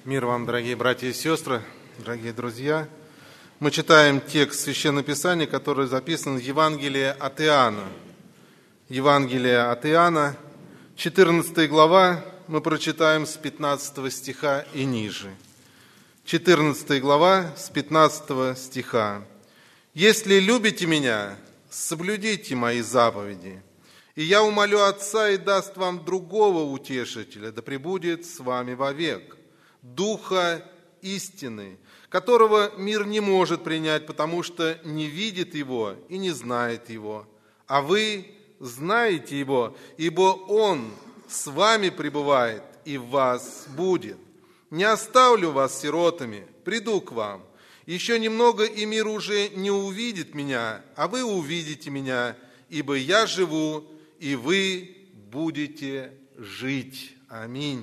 Мир вам, дорогие братья и сестры, дорогие друзья. Мы читаем текст Священного Писания, который записан в Евангелии от Иоанна. Евангелие от Иоанна, 14 глава, мы прочитаем с 15 стиха и ниже. 14 глава, с 15 стиха. «Если любите Меня, соблюдите Мои заповеди, и Я умолю Отца и даст вам другого утешителя, да пребудет с вами вовек, Духа истины, которого мир не может принять, потому что не видит Его и не знает Его. А вы знаете Его, ибо Он с вами пребывает и в вас будет. Не оставлю вас сиротами, приду к вам. Еще немного, и мир уже не увидит Меня, а вы увидите Меня, ибо Я живу, и вы будете жить». Аминь.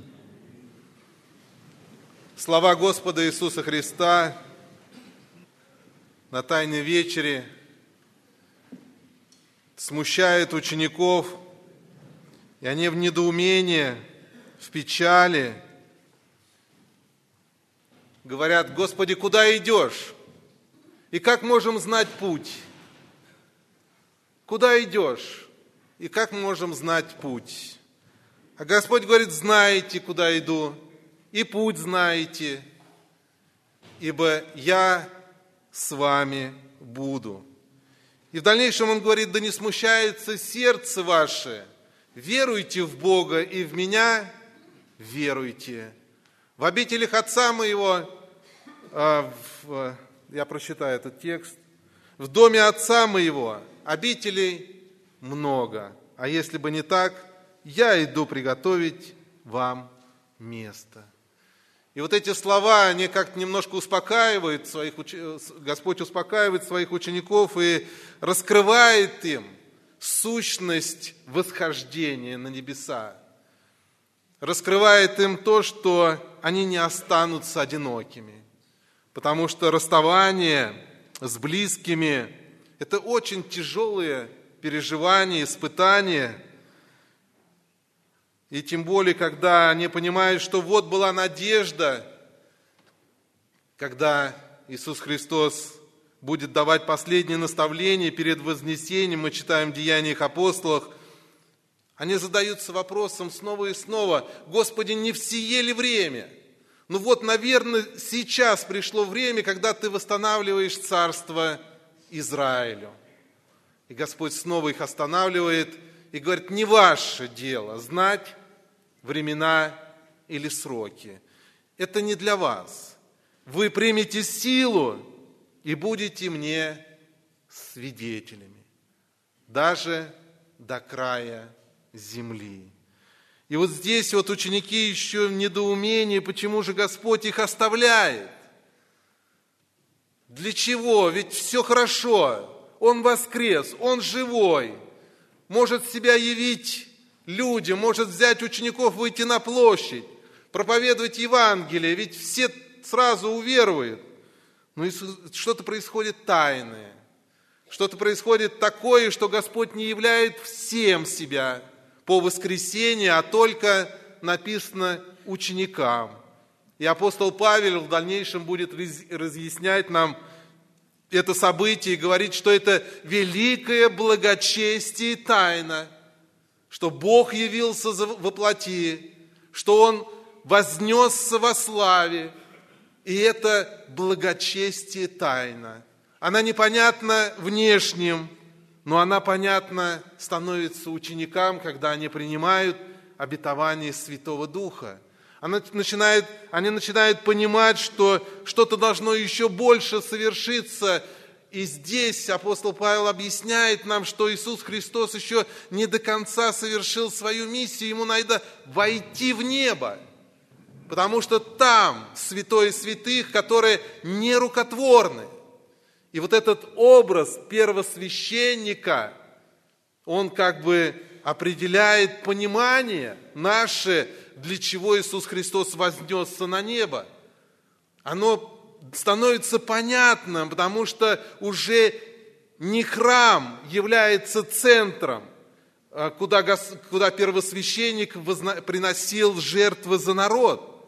Слова Господа Иисуса Христа на Тайной вечере смущают учеников, и они в недоумении, в печали говорят: «Господи, куда идешь? И как можем знать путь? Куда идешь? И как можем знать путь?» А Господь говорит: «Знаете, куда иду, и путь знаете, ибо Я с вами буду». И в дальнейшем Он говорит: «Да не смущается сердце ваше, веруйте в Бога и в Меня веруйте. В обителях Отца Моего», я прочитаю этот текст, «в доме Отца Моего обителей много, а если бы не так, Я иду приготовить вам место». И вот эти слова, они как-то немножко успокаивают Господь успокаивает своих учеников и раскрывает им сущность восхождения на небеса. Раскрывает им то, что они не останутся одинокими. Потому что расставание с близкими – это очень тяжелые переживания, испытания. И тем более, когда они понимают, что вот была надежда, когда Иисус Христос будет давать последние наставления перед вознесением, мы читаем в Деяниях апостолов, они задаются вопросом снова и снова: «Господи, не в сие ли время? Ну вот, наверное, сейчас пришло время, когда Ты восстанавливаешь царство Израилю». И Господь снова их останавливает и говорит: «Не ваше дело знать времена или сроки. Это не для вас. Вы примете силу и будете мне свидетелями, даже до края земли». И вот здесь вот ученики еще в недоумении, почему же Господь их оставляет. Для чего? Ведь все хорошо. Он воскрес, Он живой. Может себя явить людям, может взять учеников, выйти на площадь, проповедовать Евангелие, ведь все сразу уверуют. Но что-то происходит тайное, что-то происходит такое, что Господь не являет всем себя по воскресенье, а только написано ученикам. И апостол Павел в дальнейшем будет разъяснять нам это событие и говорить, что это великое благочестие и тайна, что Бог явился во плоти, что Он вознесся во славе, и это благочестие тайна. Она непонятна внешним, но она понятна становится ученикам, когда они принимают обетование Святого Духа. Они начинают понимать, что что-то должно еще больше совершиться. И здесь апостол Павел объясняет нам, что Иисус Христос еще не до конца совершил свою миссию. Ему надо войти в небо, потому что там святое святых, которые нерукотворны. И вот этот образ первосвященника, он как бы определяет понимание наше, для чего Иисус Христос вознесся на небо. Оно становится понятным, потому что уже не храм является центром, куда первосвященник приносил жертвы за народ,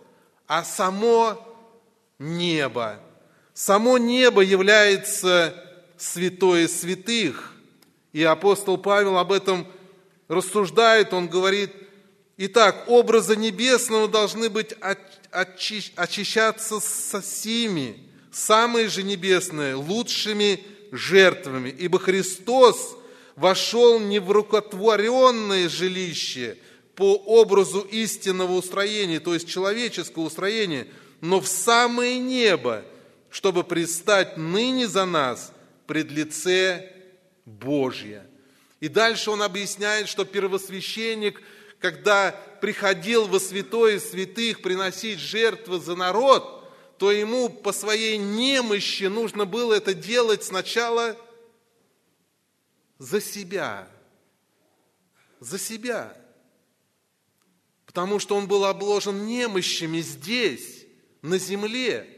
а само небо. Само небо является святое святых. И апостол Павел об этом рассуждает, он говорит: итак, образы небесного должны быть очищаться со сими, самые же небесные, лучшими жертвами, ибо Христос вошел не в рукотворенное жилище по образу истинного устроения, то есть человеческого устроения, но в самое небо, чтобы предстать ныне за нас пред лице Божье. И дальше он объясняет, что первосвященник, когда приходил во святое святых приносить жертвы за народ, то ему по своей немощи нужно было это делать сначала за себя. За себя. Потому что он был обложен немощами здесь, на земле.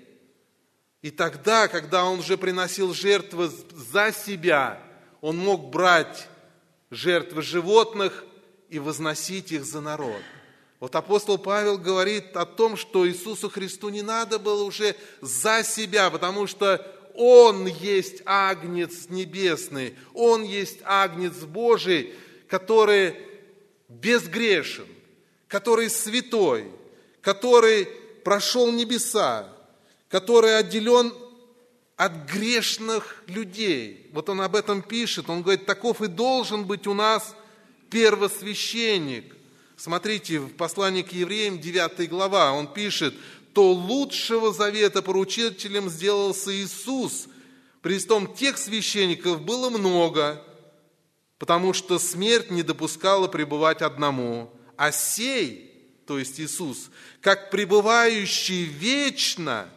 И тогда, когда он уже приносил жертвы за себя, он мог брать жертвы животных и возносить их за народ. Вот апостол Павел говорит о том, что Иисусу Христу не надо было уже за себя, потому что Он есть Агнец Небесный, Он есть Агнец Божий, который безгрешен, который святой, который прошел небеса, который отделен от грешных людей. Вот он об этом пишет, он говорит: таков и должен быть у нас первосвященник. Смотрите, в послании к евреям, 9 глава, он пишет: то лучшего завета поручителем сделался Иисус. Престом тех священников было много, потому что смерть не допускала пребывать одному. А сей, то есть Иисус, как пребывающий вечно,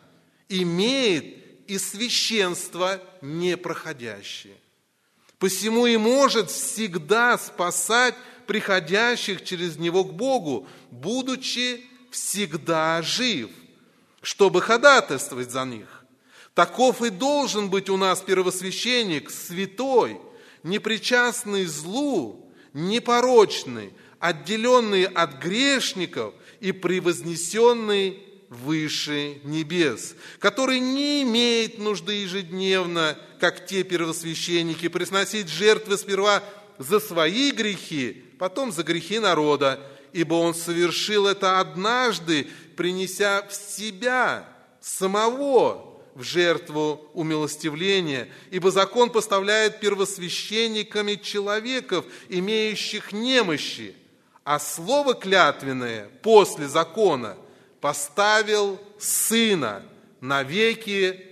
имеет и священство непроходящее. Посему и может всегда спасать приходящих через Него к Богу, будучи всегда жив, чтобы ходатайствовать за них. Таков и должен быть у нас первосвященник, святой, непричастный злу, непорочный, отделенный от грешников и превознесенный выше небес, который не имеет нужды ежедневно, как те первосвященники, приносить жертвы сперва за свои грехи, потом за грехи народа, ибо он совершил это однажды, принеся в себя самого в жертву умилостивления, ибо закон поставляет первосвященниками человеков, имеющих немощи, а слово клятвенное после закона поставил Сына навеки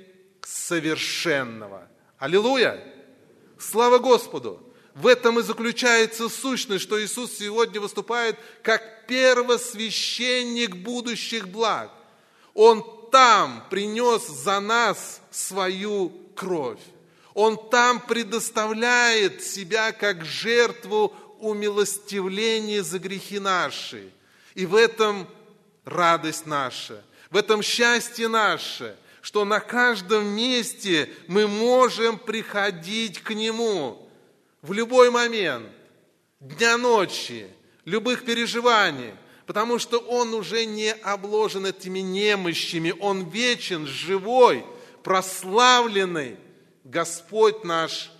совершенного. Аллилуйя! Слава Господу! В этом и заключается сущность, что Иисус сегодня выступает как первосвященник будущих благ. Он там принес за нас свою кровь. Он там предоставляет себя как жертву умилостивления за грехи наши. И в этом радость наша, в этом счастье наше, что на каждом месте мы можем приходить к Нему в любой момент, дня, ночи, любых переживаний, потому что Он уже не обложен этими немощами, Он вечен, живой, прославленный Господь наш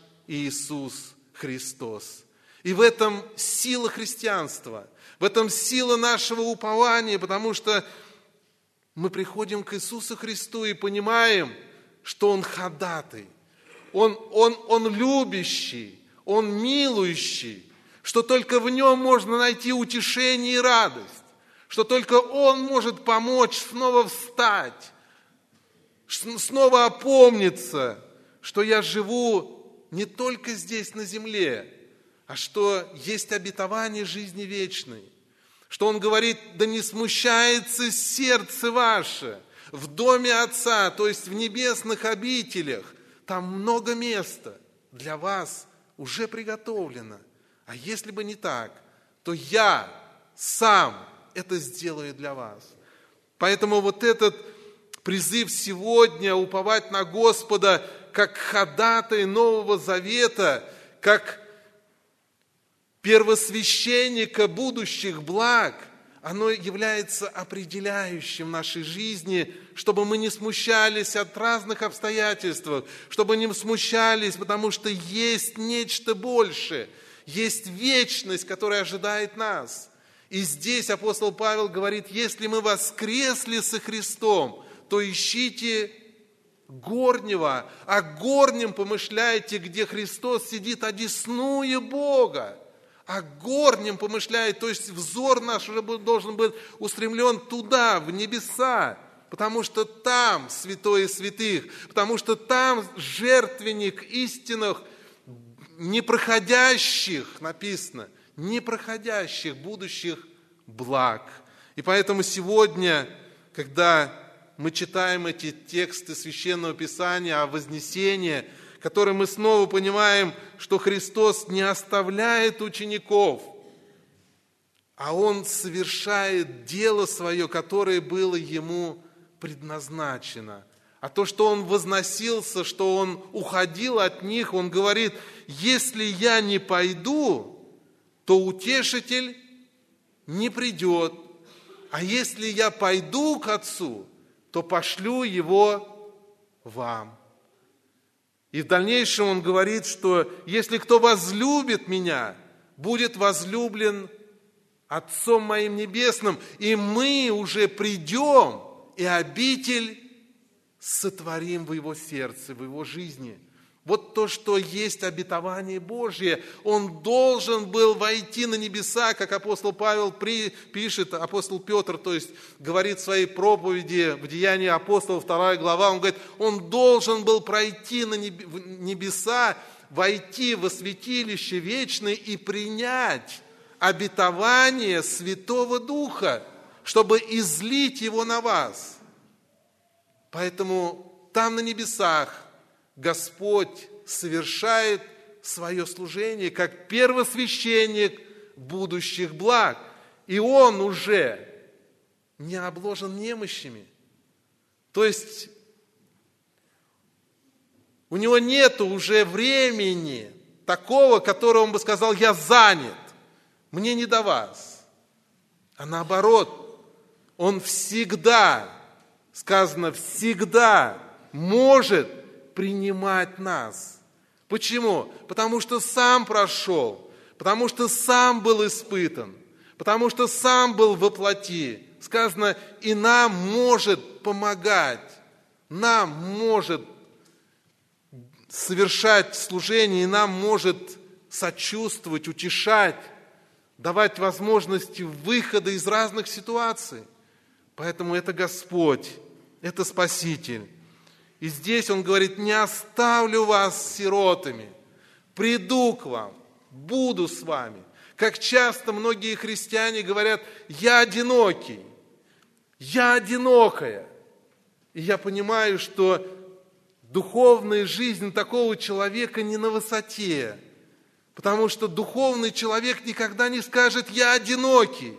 Иисус Христос. И в этом сила христианства, в этом сила нашего упования, потому что мы приходим к Иисусу Христу и понимаем, что Он ходатай, Он любящий, Он милующий, что только в Нем можно найти утешение и радость, что только Он может помочь снова встать, снова опомниться, что я живу не только здесь на земле, а что есть обетование жизни вечной. Что Он говорит: да не смущается сердце ваше в доме Отца, то есть в небесных обителях. Там много места для вас уже приготовлено. А если бы не так, то я сам это сделаю для вас. Поэтому вот этот призыв сегодня уповать на Господа как ходатай Нового Завета, как первосвященника будущих благ, оно является определяющим в нашей жизни, чтобы мы не смущались от разных обстоятельств, чтобы не смущались, потому что есть нечто большее, есть вечность, которая ожидает нас. И здесь апостол Павел говорит, если мы воскресли со Христом, то ищите горнего, о горнем помышляйте, где Христос сидит одесную Бога. О горнем помышляет, то есть взор наш уже должен быть устремлен туда, в небеса, потому что там святое святых, потому что там жертвенник истинных, непроходящих, написано, непроходящих будущих благ. И поэтому сегодня, когда мы читаем эти тексты Священного Писания о вознесении, которым мы снова понимаем, что Христос не оставляет учеников, а Он совершает дело свое, которое было Ему предназначено. А то, что Он возносился, что Он уходил от них, Он говорит, если я не пойду, то утешитель не придет, а если я пойду к Отцу, то пошлю Его вам. И в дальнейшем Он говорит, что если кто возлюбит Меня, будет возлюблен Отцом Моим Небесным, и мы уже придем, и обитель сотворим в его сердце, в его жизни. Вот то, что есть обетование Божье. Он должен был войти на небеса, как апостол Павел пишет, апостол Петр, то есть говорит в своей проповеди в Деянии апостолов, 2 глава, он говорит, он должен был пройти на небеса, войти во святилище вечное и принять обетование Святого Духа, чтобы излить его на вас. Поэтому там на небесах Господь совершает свое служение как первосвященник будущих благ. И Он уже не обложен немощами. То есть у Него нет уже времени такого, которого Он бы сказал, я занят, мне не до вас. А наоборот, Он всегда, сказано, всегда может принимать нас. Почему? Потому что сам прошел, потому что сам был испытан, потому что сам был во плоти. Сказано, и нам может помогать, нам может совершать служение, и нам может сочувствовать, утешать, давать возможности выхода из разных ситуаций. Поэтому это Господь, это Спаситель. И здесь Он говорит, не оставлю вас сиротами, приду к вам, буду с вами. Как часто многие христиане говорят, я одинокий, я одинокая. И я понимаю, что духовная жизнь такого человека не на высоте, потому что духовный человек никогда не скажет, я одинокий.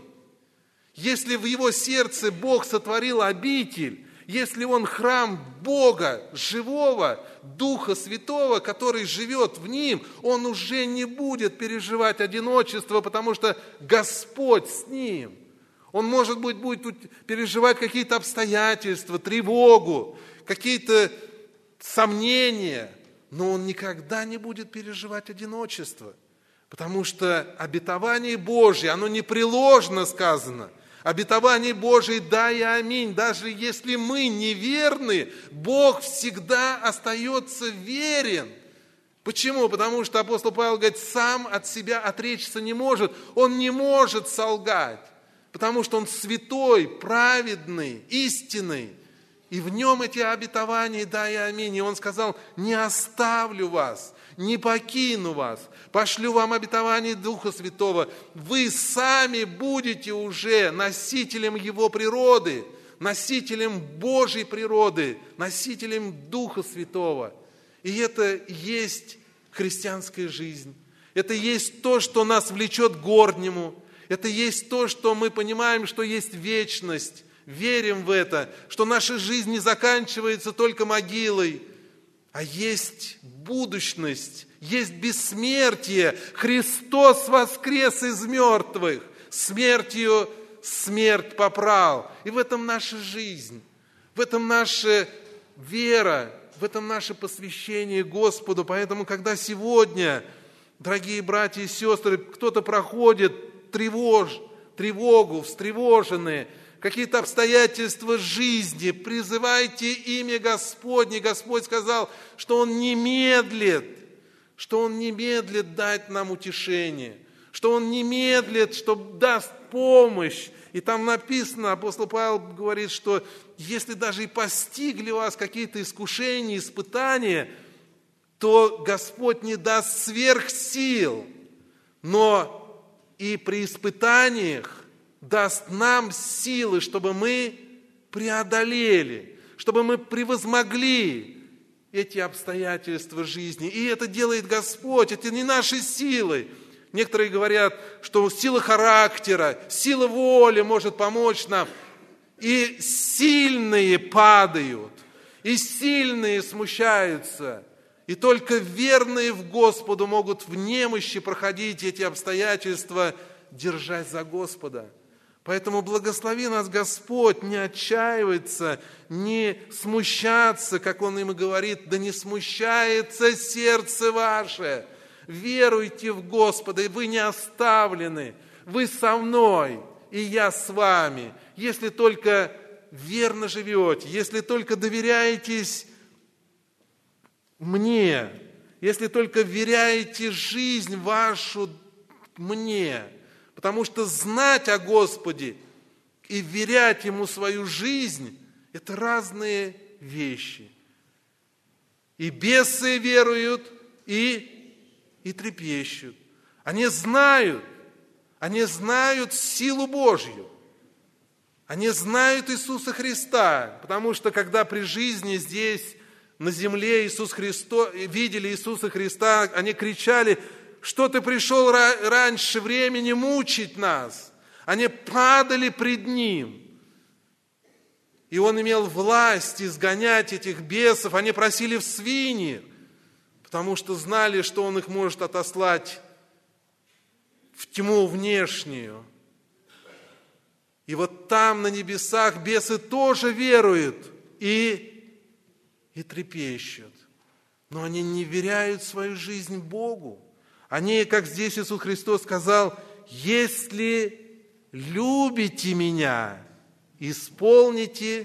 Если в его сердце Бог сотворил обитель, если он храм Бога, живого, Духа Святого, который живет в ним, он уже не будет переживать одиночество, потому что Господь с ним. Он, может быть, будет переживать какие-то обстоятельства, тревогу, какие-то сомнения, но он никогда не будет переживать одиночество, потому что обетование Божье, оно непреложно сказано. Обетование Божие, да и аминь. Даже если мы неверны, Бог всегда остается верен. Почему? Потому что апостол Павел говорит, сам от себя отречься не может. Он не может солгать, потому что он святой, праведный, истинный. И в нем эти обетования, да и аминь. И он сказал, не оставлю вас, не покину вас, пошлю вам обетование Духа Святого. Вы сами будете уже носителем Его природы, носителем Божьей природы, носителем Духа Святого. И это есть христианская жизнь. Это есть то, что нас влечет к горнему. Это есть то, что мы понимаем, что есть вечность. Верим в это, что наша жизнь не заканчивается только могилой, а есть будущность, есть бессмертие. Христос воскрес из мертвых, смертью смерть попрал. И в этом наша жизнь, в этом наша вера, в этом наше посвящение Господу. Поэтому, когда сегодня, дорогие братья и сестры, кто-то проходит тревогу, встревоженные, какие-то обстоятельства жизни, призывайте имя Господне. Господь сказал, что Он не медлит дать нам утешение, что Он не медлит, что даст помощь. И там написано, апостол Павел говорит, что если даже и постигли вас какие-то искушения, испытания, то Господь не даст сверхсил, но и при испытаниях даст нам силы, чтобы мы преодолели, чтобы мы превозмогли эти обстоятельства жизни. И это делает Господь, это не наши силы. Некоторые говорят, что сила характера, сила воли может помочь нам. И сильные падают, и сильные смущаются. И только верные в Господу могут в немощи проходить эти обстоятельства, держась за Господа. Поэтому благослови нас Господь не отчаиваться, не смущаться, как Он им и говорит, да не смущается сердце ваше. Веруйте в Господа, и вы не оставлены, вы со мной, и я с вами. Если только верно живете, если только доверяетесь мне, если только вверяете жизнь вашу мне, потому что знать о Господе и вверять Ему свою жизнь – это разные вещи. И бесы веруют, и трепещут. Они знают силу Божью. Они знают Иисуса Христа, потому что когда при жизни здесь, на земле, видели Иисуса Христа, они кричали, что ты пришел раньше времени мучить нас. Они падали пред Ним. И Он имел власть изгонять этих бесов. Они просили в свиньи, потому что знали, что Он их может отослать в тьму внешнюю. И вот там, на небесах, бесы тоже веруют и трепещут. Но они не веряют свою жизнь Богу. Они, как здесь Иисус Христос сказал, если любите Меня, исполните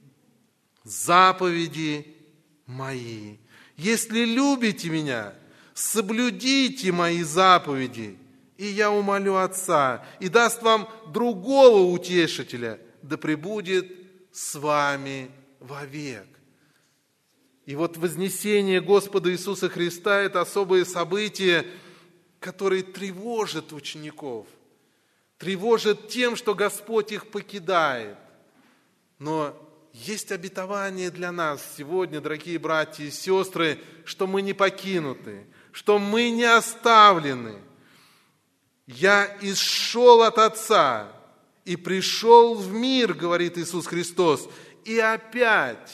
заповеди Мои. Если любите Меня, соблюдите Мои заповеди, и Я умолю Отца, и даст вам другого утешителя, да пребудет с вами вовек. И вот вознесение Господа Иисуса Христа – это особое событие, которое тревожит учеников, тревожит тем, что Господь их покидает. Но есть обетование для нас сегодня, дорогие братья и сестры, что мы не покинуты, что мы не оставлены. «Я исшел от Отца и пришел в мир, – говорит Иисус Христос, – и опять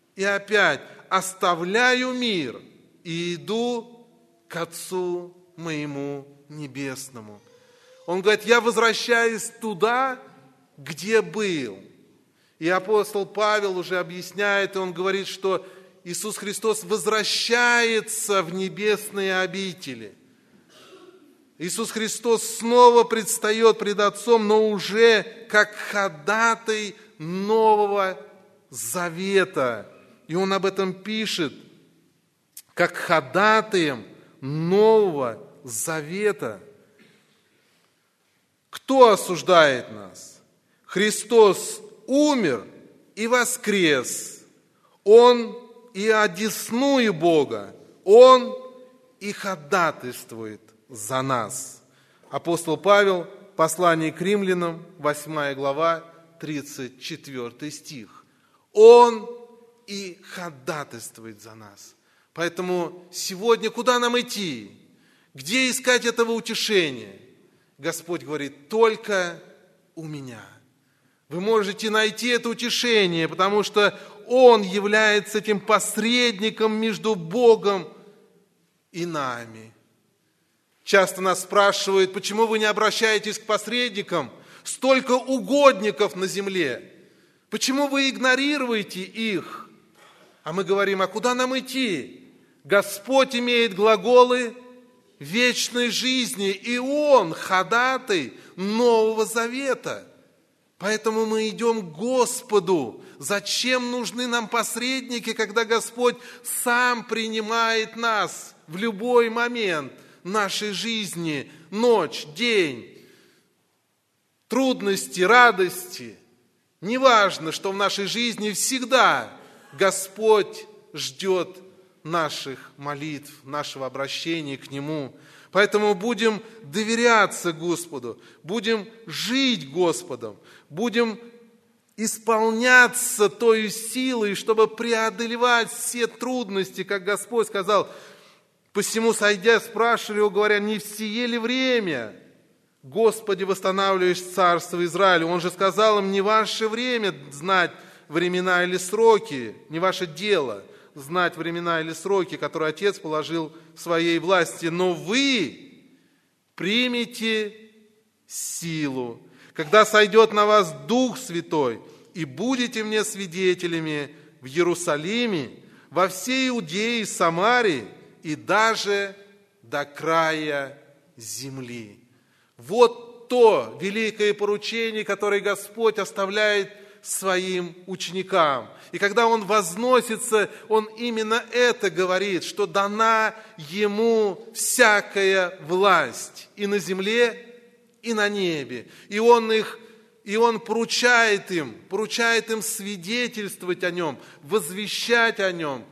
оставляю мир и иду к Отцу моему небесному». Он говорит, я возвращаюсь туда, где был. И апостол Павел уже объясняет, и он говорит, что Иисус Христос возвращается в небесные обители. Иисус Христос снова предстает пред Отцом, но уже как ходатай Нового Завета. И Он об этом пишет, как ходатаем Нового Завета. Кто осуждает нас? Христос умер и воскрес. Он и одесную Бога. Он и ходатайствует за нас. Апостол Павел, послание к римлянам, 8 глава, 34 стих. Он и ходатайствует за нас. Поэтому сегодня куда нам идти? Где искать этого утешения? Господь говорит, только у Меня. Вы можете найти это утешение, потому что Он является этим посредником между Богом и нами. Часто нас спрашивают, почему вы не обращаетесь к посредникам? столько угодников на земле. Почему вы игнорируете их? А мы говорим, а куда нам идти? Господь имеет глаголы вечной жизни, и Он ходатай Нового Завета. Поэтому мы идем к Господу. Зачем нужны нам посредники, когда Господь сам принимает нас в любой момент нашей жизни, ночь, день, трудности, радости? Неважно, что в нашей жизни всегда Господь ждет наших молитв, нашего обращения к Нему. Поэтому будем доверяться Господу, будем жить Господом, будем исполняться той силой, чтобы преодолевать все трудности, как Господь сказал. Посему, сойдя, спрашивали его, говоря, не в сие ли время, Господи, восстанавливаешь царство Израилю? Он же сказал им, не ваше время знать времена или сроки, не ваше дело знать времена или сроки, которые Отец положил в своей власти, но вы примете силу, когда сойдет на вас Дух Святой, и будете мне свидетелями в Иерусалиме, во всей Иудее и Самарии, и даже до края земли. Вот то великое поручение, которое Господь оставляет своим ученикам. И когда Он возносится, Он именно это говорит, что дана Ему всякая власть и на земле, и на небе. И Он поручает им свидетельствовать о Нем, возвещать о Нем,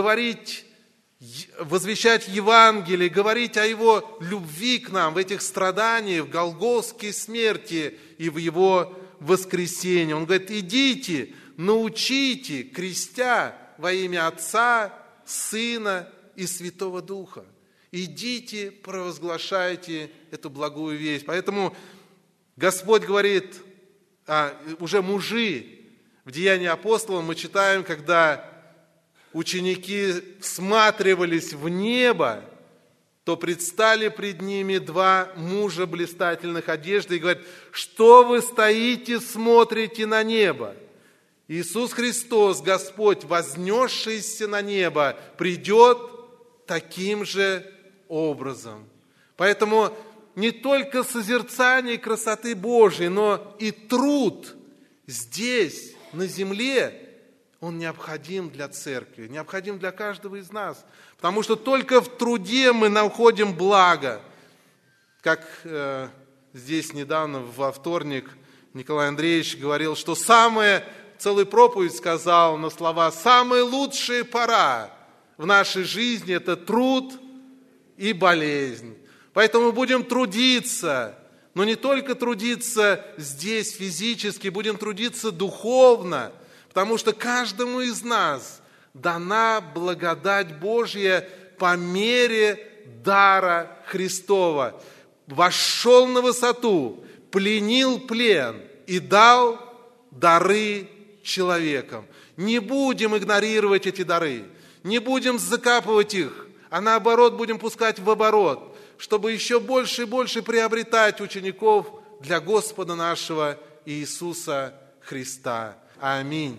возвещать Евангелие, говорить о Его любви к нам в этих страданиях, в голгофской смерти и в Его воскресении. Он говорит, идите, научите, крестя во имя Отца, Сына и Святого Духа. Идите, провозглашайте эту благую весть. Поэтому Господь говорит, уже мужи, в Деянии апостолов мы читаем, когда ученики всматривались в небо, то предстали пред ними два мужа блистательных одежд и говорят, что вы стоите, смотрите на небо? Иисус Христос, Господь, вознесшийся на небо, придет таким же образом. Поэтому не только созерцание красоты Божией, но и труд здесь, на земле, он необходим для церкви, необходим для каждого из нас. Потому что только в труде мы находим благо. Как здесь недавно, во вторник, Николай Андреевич говорил, что целую проповедь сказал на слова, самая лучшая пора в нашей жизни – это труд и болезнь. Поэтому будем трудиться, но не только трудиться здесь физически, будем трудиться духовно, потому что каждому из нас дана благодать Божья по мере дара Христова. Вошел на высоту, пленил плен и дал дары человекам. Не будем игнорировать эти дары, не будем закапывать их, а наоборот будем пускать в оборот, чтобы еще больше и больше приобретать учеников для Господа нашего Иисуса Христа. Аминь.